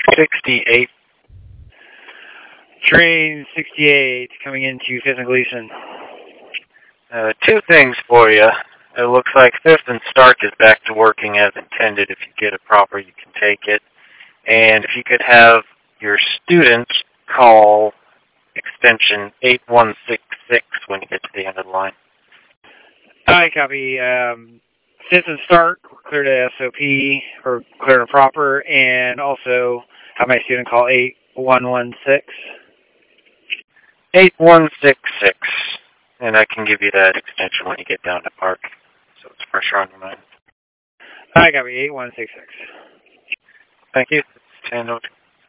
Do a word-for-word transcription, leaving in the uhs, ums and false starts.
sixty-eight. Train sixty-eight coming into Fifth and Gleason. Uh, two things for you. It looks like Fifth and Stark is back to working as intended. If you get it proper, you can take it. And if you could have your students call extension eight one six six when you get to the end of the line. I copy. Um, Fifth and Stark, clear to S O P, or clear to proper, and also have my student call eight one one six. eight one six six. And I can give you that extension when you get down to Park, so it's fresher on your mind. I copy. eight one six six. Thank you. ten oh two.